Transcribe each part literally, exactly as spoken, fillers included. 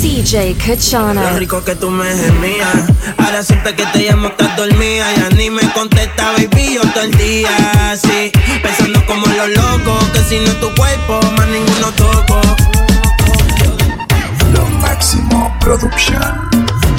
D J Kachana. Lo rico que tú me gemías. Ahora siempre que te llamo estás dormida. Ya ni me contesta, baby, yo todo el día así, pensando como los locos, que si no es tu cuerpo, más ninguno toco. Lo Máximo Production.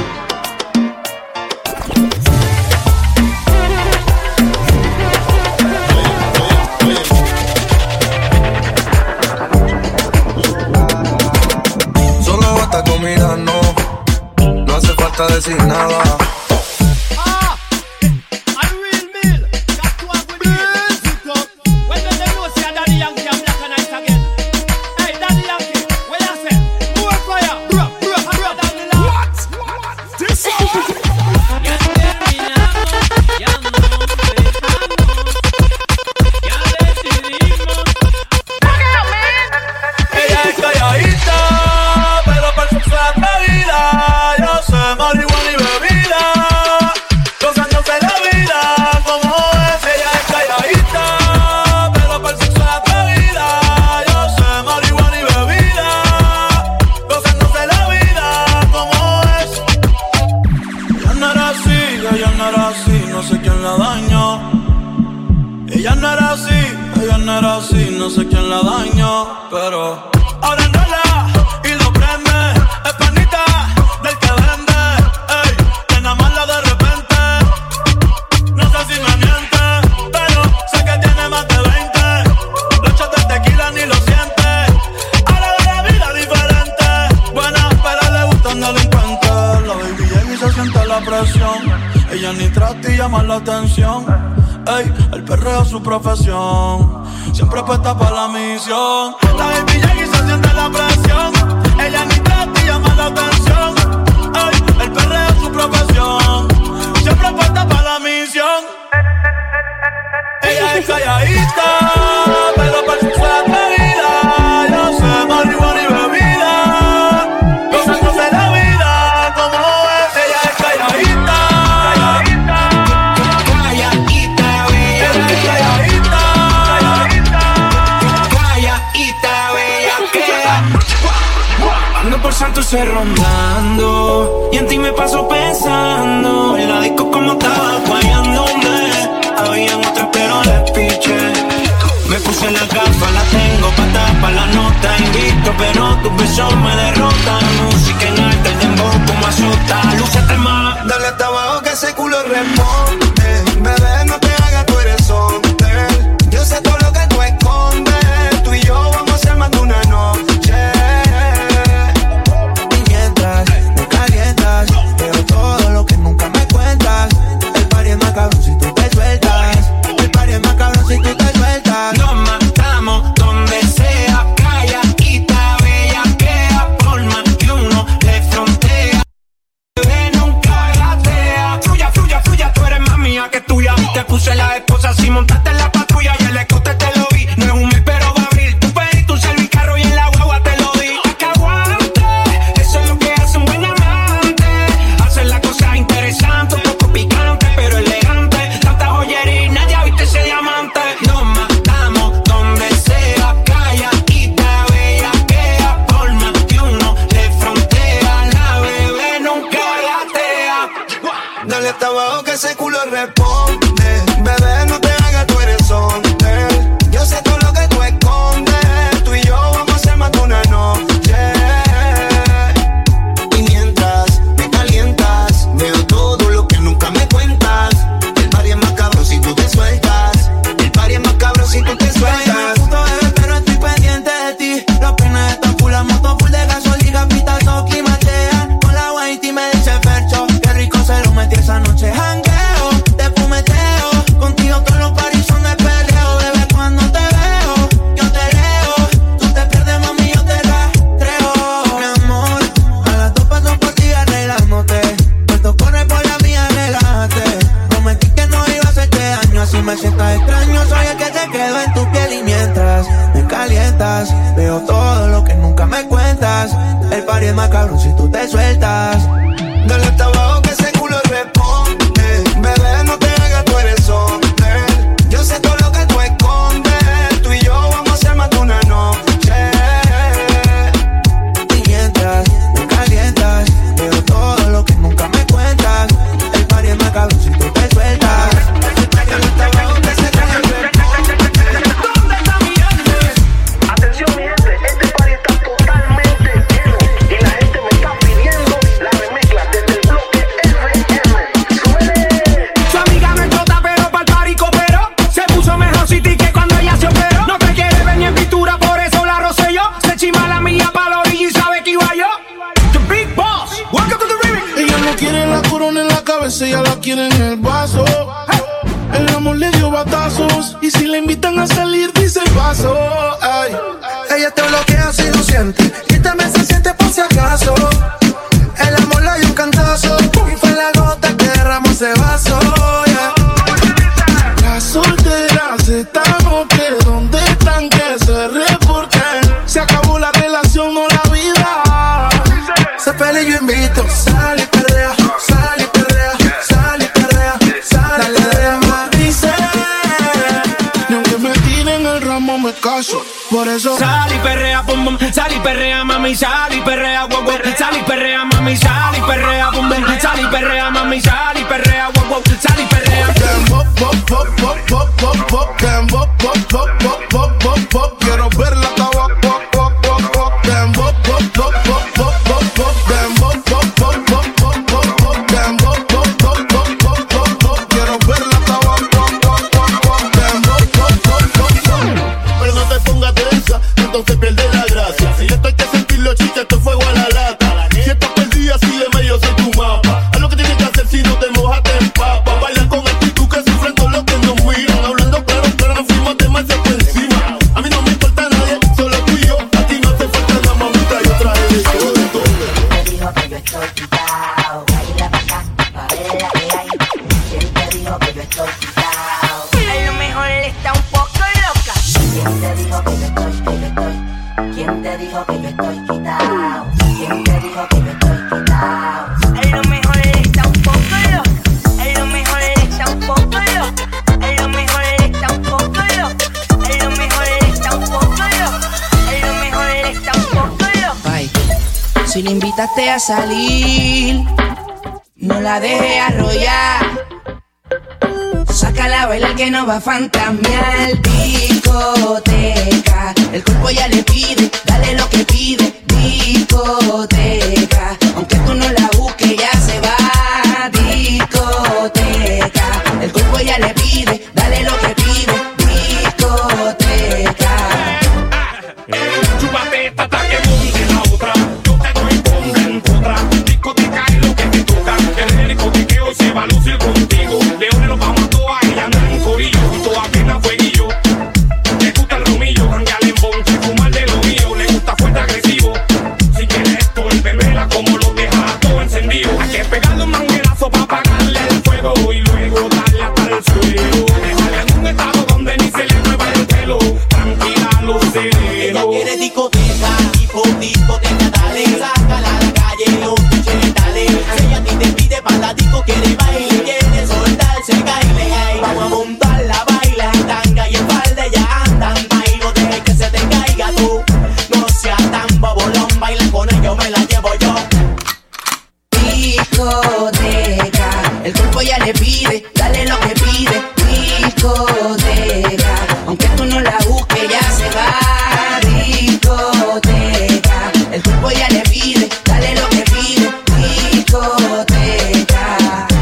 Decir nada. Ah, a real meal. Got to have with me. When do they know say Daddy Yankee and Black and Nice again? Hey, Daddy Yankee, what you say? More fire, bro, bro, bro, down the line. What? What? This one? Ya terminamos, ya no dejamos, ya decidimos. Ella es calladita, pero para su atrevida. Yo sé marihuana y bebida, gozándose la vida como es. Ella es calladita, pero para el sexo es atrevida. Yo sé marihuana y bebida, gozándose la vida como es. Ella no era así, ella no era así, no sé quién la dañó. Ella no era así, ella no era así, no sé quién la dañó. Pero ahora enrola y lo prende, es panita del que vende, ey, te enamorla de repente. No sé si me miente, pero sé que tiene más de veinte. Los shots de tequila ni lo siente. Ahora ve la vida diferente. Buena, pero le gustan delincuentes. La baby llega y se siente la presión. Ella ni trata y llama la atención. Ey, el perreo es su profesión. Siempre puesta para la misión. La baby llega y se siente la presión. Ella ni trata y llama la atención. Ey, el perreo es su profesión. Siempre puesta para la misión. Ella es calladita, pero para su atrevida. Yo sé marihuana y bebida, gozándose la vida como es. Ella es calladita, calladita, calladita, bella. Ella es calladita, calladita, calladita, bella. Ando por Santurce rondando y en ti me paso pensando. En la disco como estaba guayándome. Habían otras pero les piché. Me puse la gafa, la tengo pa' tapar la nota. Invito pero tus besos me derrotan. Música en alta, el dembow como azota. Lúcete más, dale hasta abajo que ese culo responde. Bebé, no te hagas, tú eres hombre. Yo sé todo lo que tú escondes. Tú y yo vamos a ser más de una noche. Y mientras me calientas, veo todo lo que nunca me cuentas. El party es más cabrón si tú te sueltas. El party es más cabrón si tú te sueltas. Nos matamos donde sea. Calladita, bellaquea. Por más que uno le frontea. Bebé, nunca gatea. Fluya, fluya, fluya, tú eres más mía que tuya. Te puse la esposa si montaste en la patrulla. Y el escote te lo vi. No es un mes pero va a abrir. Tú pediste un servicarro y en la guagua te lo di. A que aguante, eso es lo que hace un buen amante. Hacer la cosa interesante, un poco picante pero elegante. Tanta joyería y nadie ha visto ese diamante. Nos matamos donde sea. Calladita, bellaquea. Por más que uno le frontea. La bebé nunca gatea. Dale hasta abajo que ese culo responde. Bebé, no te hagas, tú eres hombre. Yo sé todo lo que tú escondes. Tú y yo vamos a ser más de una noche. Y mientras me calientas, veo todo lo que nunca me cuentas. El party es más cabrón si tú te sueltas. El party es más cabrón si tú te sueltas. Puto bebé, pero estoy pendiente de ti. Los peines están full, la moto full de gasolina. Pitazo, climatean. Con la white y me dice Fercho. Qué rico se lo metí esa noche. Jangueo, te fumeteo. Contigo todos los paris son de peleo. Bebé, cuando te veo, yo te leo. Tú te pierdes, mami, yo te rastreo. Mi amor, a las dos paso por ti arreglándote. Esto corre por la mía, relájate. Prometí que no iba a hacerte daño. Así me sientas extraño, soy el que te quedo en tu piel. Y mientras me calientas, veo todo lo que nunca me cuentas. El party es más cabrón si tú te sueltas. Dale hasta abajo que ese culo responde. Bebé, no te hagas, tú eres hombre. Yo sé todo lo que tú escondes. Tú y yo vamos a ser más de una noche. Y mientras me calientas, veces ya la quiere en el vaso. El amor le dio batazos y si le invitan a salir dice paso. Ay. Ella te bloquea si no siente y también se siente por si acaso. El amor le dio un cantazo y fue la gota que derramó ese vaso. Yeah. Las solteras estamos que donde están que se reporten. Se acabó la relación, no la vida. Se pelea y yo invito, sal y perrea, sal y perrea, sal y perrea, sal y perrea. Dice, ni aunque me tiren el ramo me caso. Por eso sal y perrea, bum bum, sal y perrea, mami, sal y perrea, wow wow, sal y perrea, mami, sal y perrea, bum bum, sal y perrea, mami, sal y perrea, wow wow, sal y perrea. Pop pop pop pop pop pop pop pop pop pop pop pop pop. Quiero ver la tabaco, pop pop pop pop pop pop pop pop pop pop pop pop pop pop pop pop pop pop. Quiero ver la tabaco, pop pop pop pop pop pop pop. Pero no te pongas tensa, entonces pierde la gracia. Si esto hay que sentirlo, chicha, esto es fuego a la lata. Si estás perdida, sígueme, yo soy tu mapa. Haz lo que tienes que hacer, si no te mojas, te empapa. Baila con actitud que sufren todos los que nos miran. Hablando claro, claro, nos fuimos demasiado por encima. A mí no me importa nadie, solo tú y yo. A ti no te falta nada, mamita, yo traje de todo, de todo. ¿Quién te dijo que yo estoy quitado? Baila pa' acá, pa' ver la que hay. ¿Quién te dijo que yo estoy quitado? A lo mejor está un poco loca. ¿Quién te dijo que yo estoy, que yo estoy? ¿Quién te dijo que yo estoy quitado? ¿Quién te dijo que yo estoy quitado? A lo mejor está un poco loca. A lo mejor está un poco loca. A lo mejor está un poco loca. A lo mejor está un poco loca. A lo mejor está un poco loca. Ay, si le invitaste a salir, no la dejes arrollar. Sácala a bailar que no va a fantasmear. Discoteca, el cuerpo ya le pide, dale lo que pide. Discoteca, aunque tú no la busques ya se va. Discoteca, el cuerpo ya le pide, dale lo que pide. Discoteca. Chúpate esta hasta que monte la otra. Yo te doy conga en contra. Discoteca es lo que te toca. El discotequeo se va a lucir contigo. Leones nos vamos a toa y andan en corillo. Y toda pena fueguillo. Le gusta el romillo, janguear en bonche, fumar de lo mío. Le gusta fuerte agresivo. Si quieres esto, el bebela como lo deja todo encendido. Hay que pegarle un manguerazo pa' apagarle el fuego. Y luego darle hasta el suelo. Dejarle en un estado donde ni se le mueva el pelo. Tranquila, lucero. Ella quiere discoteca, tipo discoteca, dale. Sácala a la calle, los pinches, dale. Si ella a ti te pide pa' la disco, quiere baile, quiere soltarse, caile, hey. Vamos a montarla, baila en tanga y en falda, ya andan. Bailo, deje que se te caiga tú. No seas tan bobolón, baila con ella, me la llevo yo. Discoteca, el cuerpo ya le pide, dale lo que pide. Discoteca, aunque tú no la busques ya se va. Discoteca, el cuerpo ya le pide, dale lo que pide. Discoteca.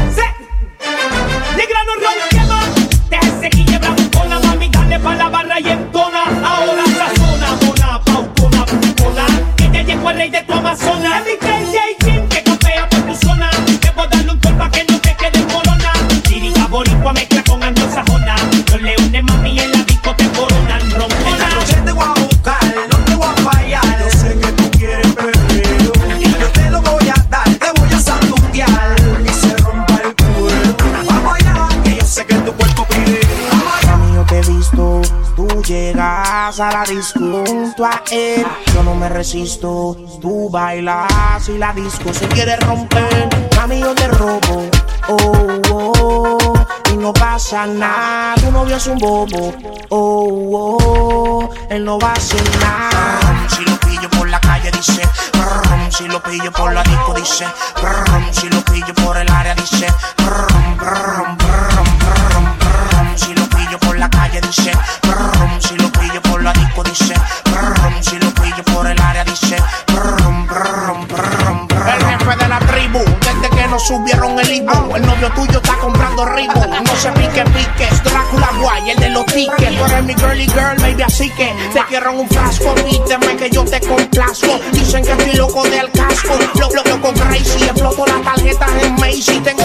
Negra no ronquema, deja ese guille bravo con la mami, dale pa' la barra y entona. Ahora sazona, mona, paucona, pulpona, que ya llegó el rey de tu amazona. Mi crazy King que copea por tu zona, debo darle un toque pa' que no te quede corona. Dirija boricua mezcla con anglosajona, los leones mami en la disco te coronan rompona. Esta noche te voy a buscar, no te voy a fallar. Yo sé que tú quieres perreo y yo te lo voy a dar, te voy a sanduquear y se rompa el cuerpo. Vamos allá, que yo sé que tu cuerpo pide. Mami, yo te he visto, tú llegas a la disco junto a él. Yo no me resisto, tú bailas y la disco se quiere romper. Mami, yo te robo, oh, oh, y no pasa nada. Tu novio es un bobo, oh, oh, él no va a hacer nada. Si lo pillo por la calle dice, brum, si lo pillo por la disco dice, brum, si lo pillo por el área dice, brum, brum, brum, brum, brum, si lo pillo por la calle dice, brum, si lo pillo por la disco dice, brum, si lo pillo por el área dice, brum, brum, brum, brum. El jefe de la tribu, desde que nos subieron el Ibu, el novio tuyo está comprando Ribu. No se pique, pique, es Drácula guay, el de los tickets. Tú eres mi girly girl, baby, así que te quiero en un frasco, pídeme que yo te complazco. Dicen que estoy loco del casco, lo loco crazy, exploto las tarjetas en Macy. Tengo la tos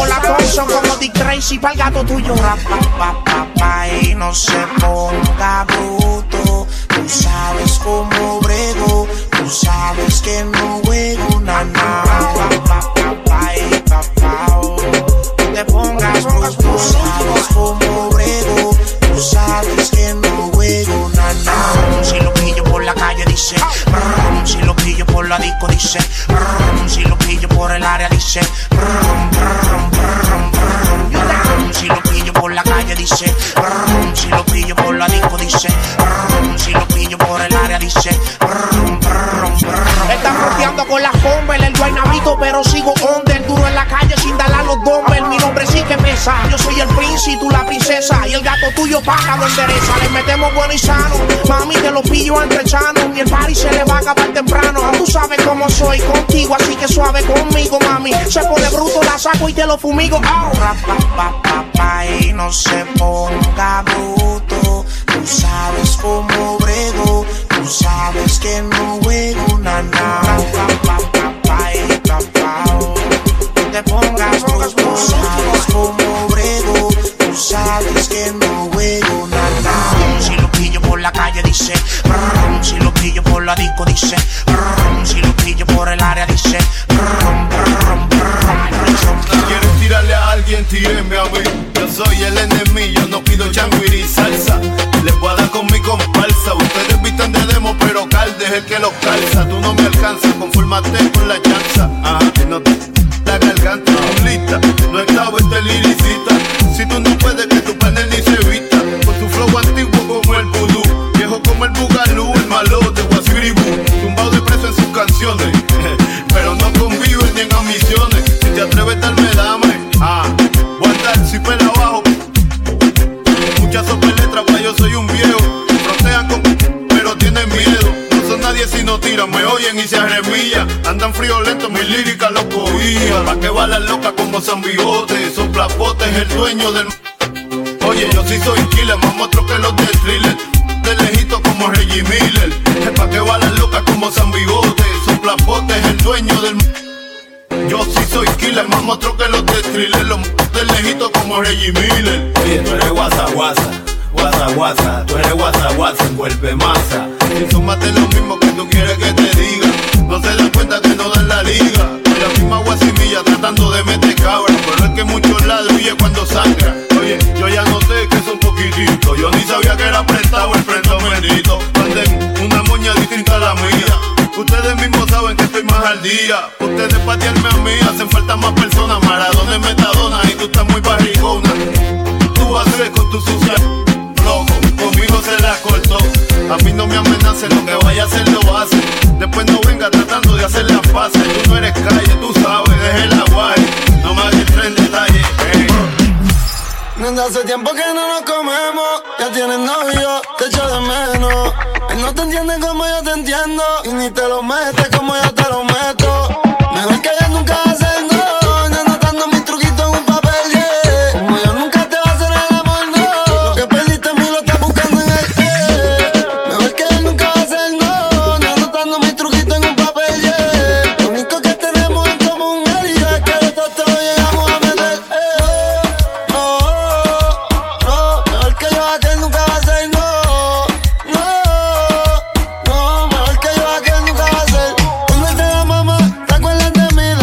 son como Dick Tracy pa'l gato tuyo. Pa, pa, pa, pa, y no se ponga bruto. Tú sabes cómo brego, tú sabes que no juego na na. Pa, pa, pa, pa, y pa, pa, oh. No te pongas bruto, tú sabes cómo brego, tú sabes que no juego na na. Si lo pillo por la calle dice, brum, si lo pillo por la disco dice, brum, si lo pillo por el área dice, brum, brum, brum, brum. Si lo pillo por la calle dice, brum, si lo pillo por la disco dice, brum, si lo pillo por el área dice, brum, brum, brum. Están rodeando con las bombas, el guaynabito, pero sigo under, duro en la calle sin darle a los dumbbells. Mi nombre sí que pesa, yo soy el príncipe, tú la princesa, y el gato tuyo paga lo endereza. Le metemos bueno y sano, mami te lo pillo entre chanos, y el party se le va a acabar temprano. Tú sabes cómo soy contigo, así que suave conmigo, mami. Se pone bruto, la saco y te lo fumigo. Oh. Pa, pa, pa, pa, y no se ponga bruto. Tú sabes cómo brego, tú sabes que no juego na na. Pa, pa, pa, pa, y pa, pa, oh. No te pongas bruto, tú sabes cómo brego, tú sabes que no juego na na. Si lo pillo por la calle dice, brum, si lo pillo por la disco dice, brum, si lo pillo por el área dice, brum, brum, brum, brum. ¿Quieres tirarle a alguien? Tírenme a mí. Yo soy el enemigo, yo no pido changuiri salsa. Les voy a dar con mi comparsa. Ustedes visten de demo, pero Calde es el que los calza. Tú no me alcanzas, confórmate con la chanza. Ajá, que no te la garganta lista. No estaba este liricita. Si tú no puedes, que tu panel ni se vista. Con tu flow antiguo como el vudú, viejo como el bugalú, el malote, guasiribú, tumbado de preso en sus canciones. Pero no conviven ni en ambiciones. Si te atreves, darme dame. Ah, guardar si pela abajo. Muchas sopeletras, pa' yo soy un viejo. Frontean con pero tienen miedo. No son nadie si no tiran, me oyen y se arremillan. Andan friolentos, mis líricas los cogían. Pa' que balan locas como San Bigote. Son plapotes, el dueño del... Oye, yo sí soy killer, más monstruo que los de Thriller. De lejito como Reggie Miller. Es pa' que balan locas como San Bigote. Son plapotes, el dueño del... Yo sí soy killer, más monstruo que los de Thriller. Los de lejito como Reggie Miller. Oye, tú eres guasa, guasa, guasa, guasa. Tú eres guasa, guasa, envuelve masa. Si son más de lo mismo que tú quieres que te diga. No se dan cuenta que no dan la liga. La misma guasimilla tratando de meter cabra. Pero es que muchos lados huye cuando sangra. Oye, yo ya noté que es un poquitito. Yo ni sabía que era prestado el prendo bendito. Manden una moña distinta a la mía. Ustedes mismos saben que estoy más al día. Ustedes patearme a mí, hacen falta más personas. Maradona es metadona y tú estás muy barrigona. Tú haces con tu sucia loco, conmigo se la cortó. A mí no me amenaces, lo que vaya a hacer lo hace. Después no venga tratando de hacer las paces. Tú no eres calle, tú sabes, deje la guay. No me hagas entrar en detalle, hey. Desde hace tiempo que no nos comemos. Ya tienes novio, te echo de menos. Él no te entiende como yo te entiendo. Y ni te lo metes como yo te lo meto. Mejor que ella nunca va a hacer no. Ni anotando mis truquitos en un papel, yeah. Como yo nunca te va a hacer el amor, no. Lo que perdiste en mí lo estás buscando en el eh. Mejor que ella nunca va a hacer no. Ni anotando mis truquitos en un papel, yeah. Lo único que tenemos en común él y yo es que de todo te lo llegamos a meter, eh. No, no, mejor que yo aquel nunca va a hacer no. No, no, mejor que yo aquel nunca va a hacer. Cuando te la mamá, ¿te acuerdas de mí?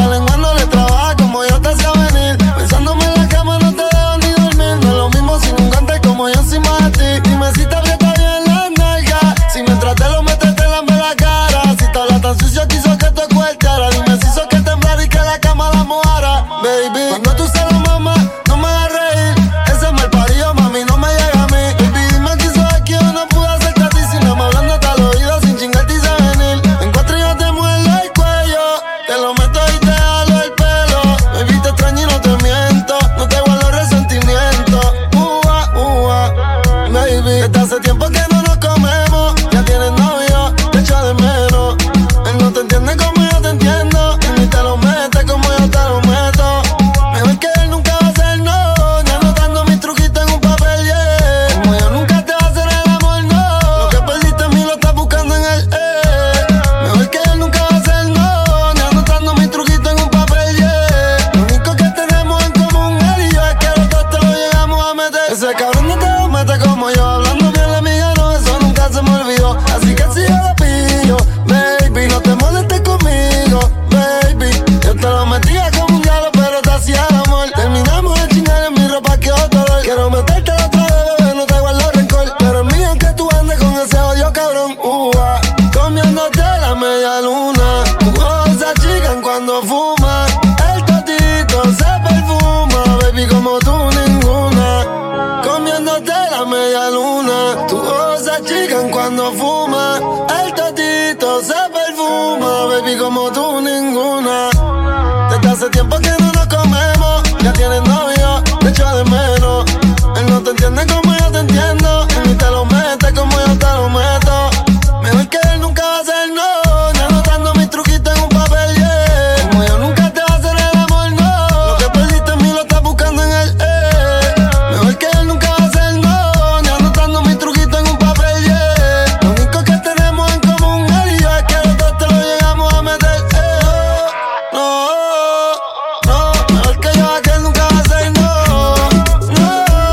fuma. El totito se perfuma, baby, como tú ninguna. Comiéndote la media luna. Tus ojos se achican cuando fuma. El totito se perfuma, baby, como tú ninguna. Desde hace tiempo que no nos comemos. Ya tienes novio, te echo de menos. Él no te entiende como yo te entiendo. Y ni te lo mete como yo te lo meto. Mejor que él nunca va a ser no. Ya anotando mis truquitos en un papel, yeah. Como yo nunca te va a hacer el amor, no. Lo que perdiste en mí lo estás buscando en él, eh. Mejor que él nunca va a ser no. Ya anotando mis truquitos en un papel, yeah. Lo único que tenemos en común él y yo es que los dos te lo llegamos a meter, eh. No, no, mejor que yo a que él nunca va a ser no. No,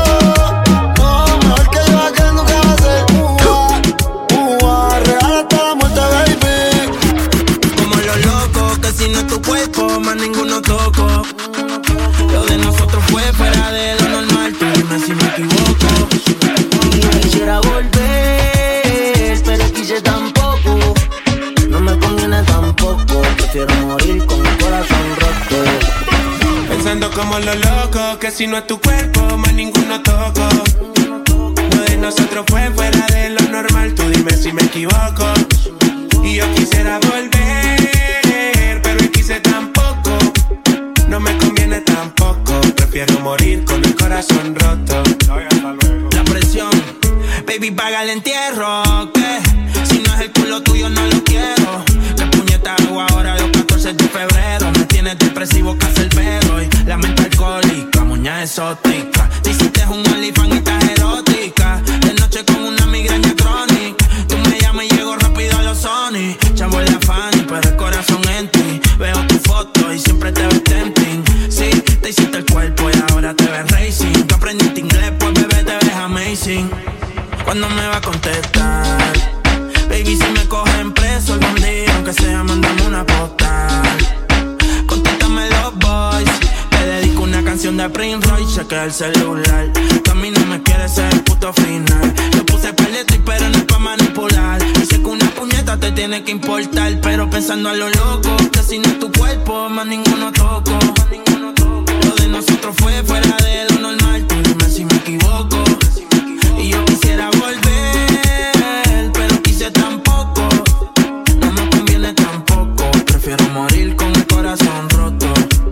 no, mejor que yo a que él nunca va a ser uh, uh, real hasta la muerte, baby. Como los locos, que si no es tu cuerpo, más ninguno toco. Lo de nosotros fue fuera de lo normal, tú dime si me equivoco. Y yo quisiera volver, pero quise tampoco. No me conviene tampoco, prefiero morir con el corazón roto. Pensando como los locos, que si no es tu cuerpo, más ninguno toco. Lo de nosotros fue fuera de lo normal, tú dime si me equivoco. Y yo quisiera volver, pero él quise tampoco. No me conviene tampoco, prefiero morir con el corazón roto. La presión, baby, paga el entierro, que si no es el culo tuyo no lo quiero. Que puñeta hago ahora los catorce de febrero. Me tienes depresivo casi el perro. Y la mente alcohólica, muñeca exótica. Te hiciste un olifán y estás erótica. De noche con una migraña crónica. Tú me llamas y llego rápido a los Sony. Chavo en la Fanny, pero el corazón en ti. Veo tu foto y siempre te ves tempting. Sí, te hiciste el cuerpo y ahora te ves racing. Tú aprendiste inglés, pues bebé te ves amazing. ¿Cuándo me va a contestar? Baby, si me cogen preso algún día, aunque sea, mándame una postal. Contéstame los boys. Te dedico una canción de Prince Royce, chequea el celular. Tú a mí no me quieres ser el puto final. Yo puse peletric, pero no es pa' manipular. Y sé que una puñeta te tiene que importar, pero pensando a lo loco, que si no es tu cuerpo, más ninguno toco. Lo de nosotros fue fuera de lo normal, tú dime si me equivoco. Y yo quisiera volver, pero quise tampoco. No me conviene tampoco, prefiero morir con el corazón roto.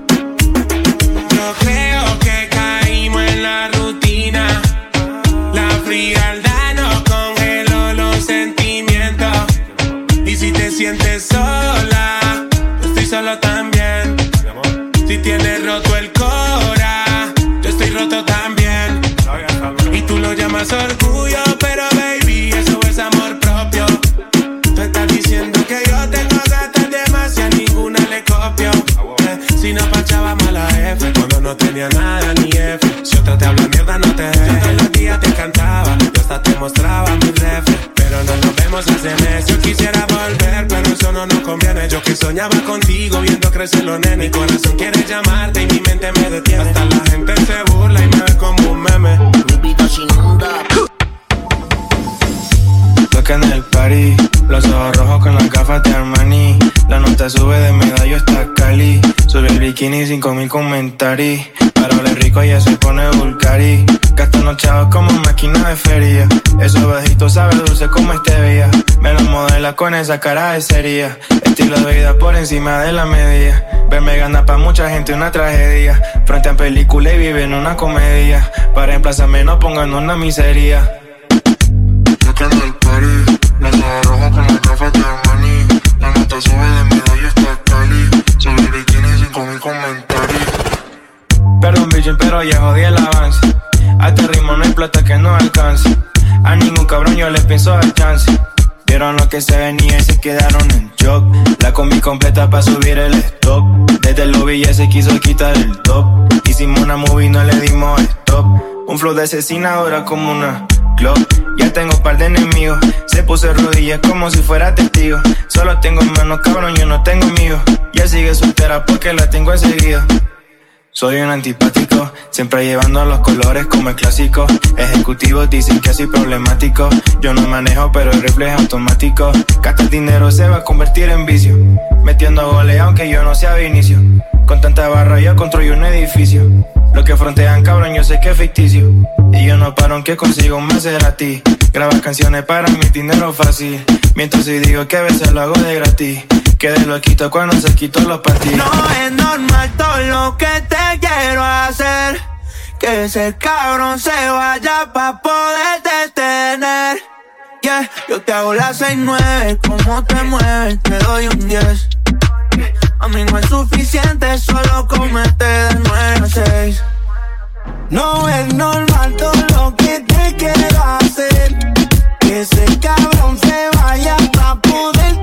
Yo creo que caímos en la rutina. La frialdad nos congeló los sentimientos. Y si te sientes sola, yo estoy solo también. Si tienes roto el cora, yo estoy roto también. Y tú lo llamas orgullo, pero baby, eso es amor propio. Tú estás diciendo que yo tengo gatas demasiado, ninguna le copio. Eh, si no pachábamos a la F, cuando no tenía nada ni F. Si otra te habla mierda, no te dejes. Yo todos los días te cantaba, yo hasta te mostraba mi ref. Pero no nos vemos hace meses. Yo quisiera volver, pero eso no nos conviene. Yo que soñaba contigo, viendo crecer los nenes. Mi corazón quiere llamarte y mi mente me detiene. Hasta la gente se burla y me ve como un meme. Mi vida se inunda. Toca en el party, los ojos rojos con las gafas de Armani. La nota sube de medallo hasta Cali. Sube el bikini, cinco mil comentarios. Para oler rico ella se pone Bulgari. Gastando chavos como máquina de feria. Esos bajitos sabe dulce como stevia. Me lo modela con esa cara de seria. Estilo de vida por encima de la media. Verme gana pa' mucha gente una tragedia. Frente a película y vive en una comedia. Para emplazarme no pongan una miseria. Toca en el party, los ojos rojos con las gafas de Armani. La nota sube de medallo hasta Cali. Sobre el bikini cinco mil comentarios. Perdón, bitch, pero ya jodí el avance. A este ritmo no hay plata que no alcance. A ningún cabrón yo les pienso dar chance. Vieron lo que se venía y se quedaron en shock. La combi completa pa' subir el stock. Desde el lobby ya se quiso quitar el top. Hicimos una movie, no le dimos stop. Un flow de asesinadora como una Glock. Ya tengo par de enemigos. Se puso de rodillas como si fuera testigo. Solo tengo manos, cabrón, yo no tengo amigos. Ya sigue soltera porque la tengo enseguida. Soy un antipático, siempre llevando los colores como el clásico. Ejecutivos dicen que soy problemático. Yo no manejo, pero el rifle es automático. Gastar dinero se va a convertir en vicio, metiendo goles aunque yo no sea Vinicio. Con tanta barra yo construyo un edificio. Los que frontean cabrón yo sé que es ficticio. Y yo no paro aunque consigo un Maserati. Grabas canciones para mi dinero fácil. Mientras y digo que a veces lo hago de gratis. Quedé loquito cuando se quitó los panties. No es normal todo lo que te quiero hacer. Que ese cabrón se vaya pa' poder detener. Yeah, yo te hago las seis nueve, como te mueves, te doy un diez. A mí no es suficiente, solo comete de nueve a seis. No es normal todo lo que te quiero hacer. Que ese cabrón se vaya pa' poder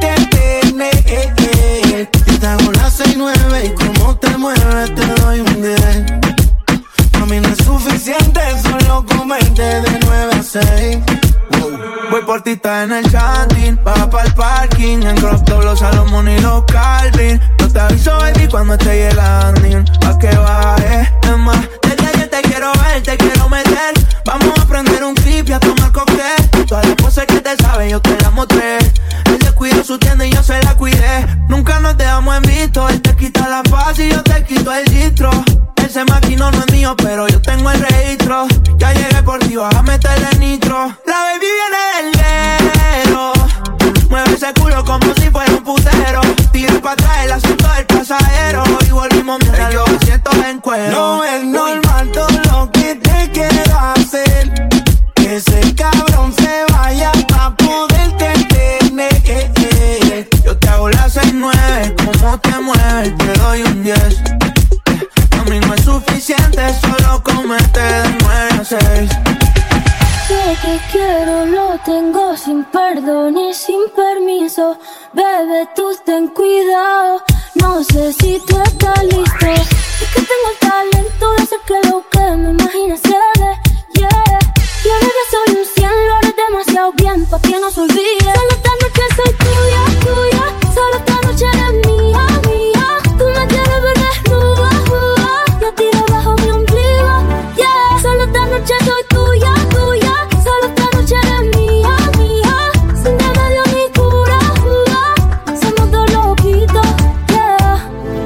detener. Yo te hago las seis nueve y como te mueves te doy un diez. A mí no es suficiente, solo comete de nueve a seis. Voy por ti, está en el chanting, baja pa'l parking, en crop top los Salomón y los Calvin. Yo te aviso, baby, cuando esté llegando, pa' que baje. Es más, desde ayer te quiero ver, te quiero meter. Vamos a prender un clip y a tomar cóctel. Todas las cosas que te saben, yo te las mostré. Él descuidó su tienda y yo se la cuidé. Nunca nos dejamos en visto, él te quita la paz y yo te quito el distro. Ese maquinón no es mío, pero yo tengo el registro. Ya llegué por ti, vas a meterle nitro. La baby viene del guero, mueve ese culo como si fuera un putero. Tira pa' atrás el asiento del pasajero y volvimos mientras los asientos en cuero. No es normal todo lo que te quiero hacer. Que ese cabrón se vaya pa' poder detener. Yo te hago las seis nueve, como te mueves, te doy un diez. A mí no es suficiente, solo comete de nueve a seis. Sé que quiero, lo tengo sin perdón y sin permiso. Bebé, tú ten cuidado, no sé si tú estás listo. Es que tengo el talento de hacer que lo que me imagines se dé, yeah. Y ahora que soy un cien, lo haré demasiado bien pa' que no se olvide. Solo esta noche soy tuya, tuya. Solo esta noche eres mía, mía. Tú me quieres ver desnuda, uh, yo tiro bajo mi ombligo, yeah. Solo esta noche soy tuya, tuya. Solo esta noche eres mía, mía. Sin remedio ni cura, uh, somos dos loquitos, yeah.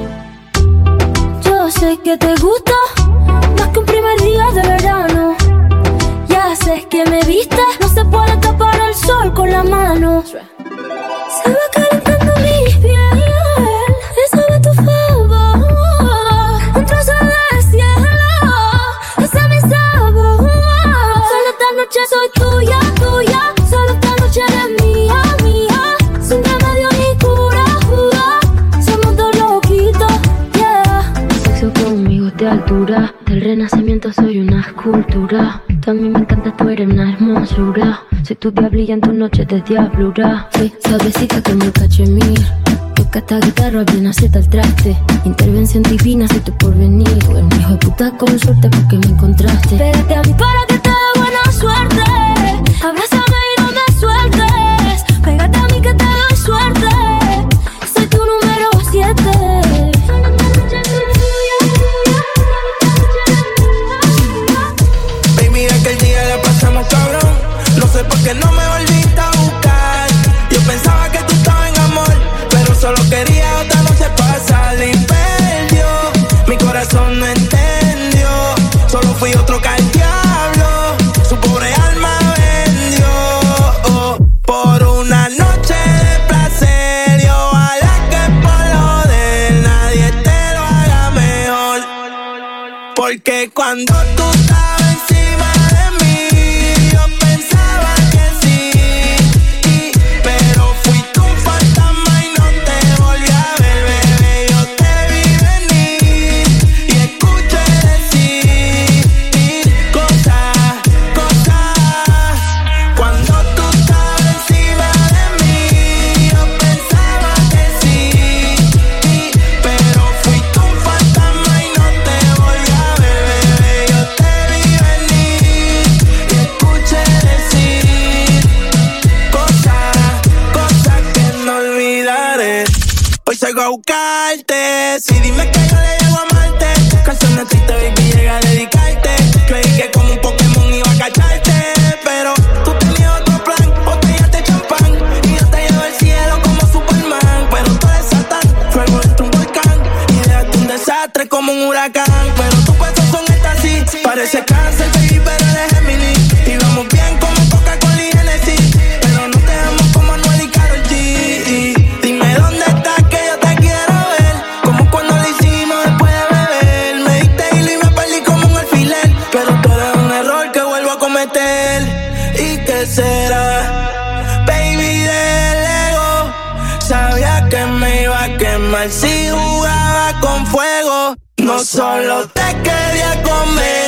Yo sé que te gusta más que un primer día de verano. Ya sé que me viste, no se puede tapar el sol con la mano. Se va calentando mi piel, eso de tu favor. Un trozo de cielo, ese es mi sabor. Solo esta noche soy tuya, tuya. Solo esta noche eres mía, mía. Sin remedio ni cura, uh, somos dos loquitos, yeah. Sexo conmigo de altura, del renacimiento soy una escultura. A mí me encanta, tú eres una hermosura. Soy tu diablilla en tu noche de diablura. Sí, suavecita como el cachemir. Toca esta guitarra, bien acepta el traste. Intervención divina, soy tu porvenir. Tú eres un hijo de puta con suerte porque me encontraste. Pégate a mí para que te dé buena suerte. Abrázame y no me sueltes. Pégate a mí que te doy suerte. Soy tu número siete. Cabrón, no sé por qué no me volviste a buscar. Yo pensaba que tú estabas en amor, pero solo quería otra noche pasar y perdió. Mi corazón no entendió, solo fui otro que al diablo su pobre alma vendió, oh, por una noche de placer. Y ojalá que por lo de nadie te lo haga mejor, porque cuando tú estabas encima de mí a buscarte. Si dime que yo le llego a amarte. Canciones desastre como un huracán. Pero tus besos son éxtasis. Parece cáncer, baby, pero eres Gemini. Y vamos bien como Coca-Cola y Genesis. Pero no te amo como Anuel y Karol G. Dime dónde estás que yo te quiero ver. Como cuando lo hicimos después de beber. Me diste hilo y me perdí como un alfiler. Pero tú eres un error que vuelvo a cometer. ¿Y qué será? Baby del ego. Sabía que me iba a quemar si jugaba con fuego. No solo te quería comer.